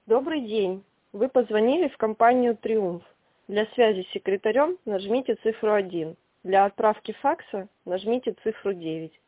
Добрый день! Вы позвонили в компанию «Триумф». Для связи с секретарем нажмите цифру 1. Для отправки факса нажмите цифру 9.